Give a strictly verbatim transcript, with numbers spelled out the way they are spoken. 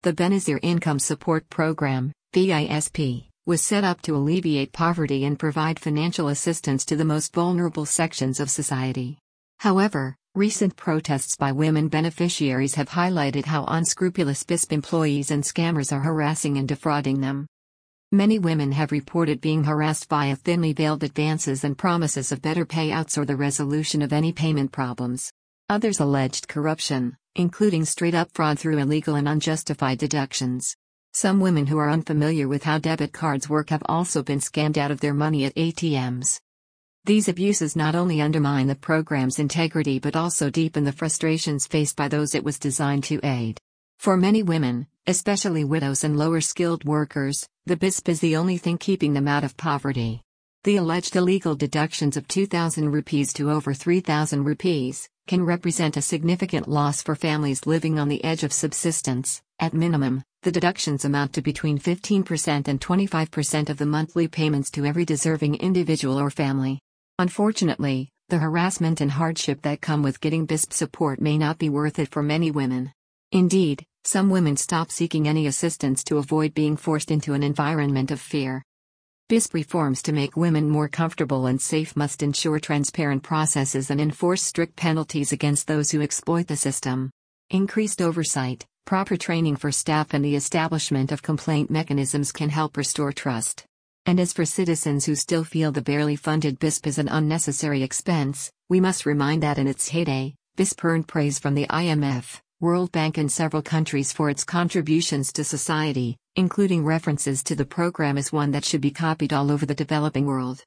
The Benazir Income Support Program, B I S P, was set up to alleviate poverty and provide financial assistance to the most vulnerable sections of society. However, recent protests by women beneficiaries have highlighted how unscrupulous B I S P employees and scammers are harassing and defrauding them. Many women have reported being harassed via thinly veiled advances and promises of better payouts or the resolution of any payment problems. Others alleged corruption, including straight-up fraud through illegal and unjustified deductions. Some women who are unfamiliar with how debit cards work have also been scammed out of their money at A T Ms. These abuses not only undermine the program's integrity but also deepen the frustrations faced by those it was designed to aid. For many women, especially widows and lower-skilled workers, the B I S P is the only thing keeping them out of poverty. The alleged illegal deductions of two thousand rupees to over three thousand rupees can represent a significant loss for families living on the edge of subsistence. At minimum, the deductions amount to between fifteen percent and twenty-five percent of the monthly payments to every deserving individual or family. Unfortunately, the harassment and hardship that come with getting B I S P support may not be worth it for many women. Indeed, some women stop seeking any assistance to avoid being forced into an environment of fear. B I S P reforms to make women more comfortable and safe must ensure transparent processes and enforce strict penalties against those who exploit the system. Increased oversight, proper training for staff and the establishment of complaint mechanisms can help restore trust. And as for citizens who still feel the barely funded B I S P is an unnecessary expense, we must remind that in its heyday, B I S P earned praise from the I M F, World Bank and several countries for its contributions to society, including references to the program as one that should be copied all over the developing world.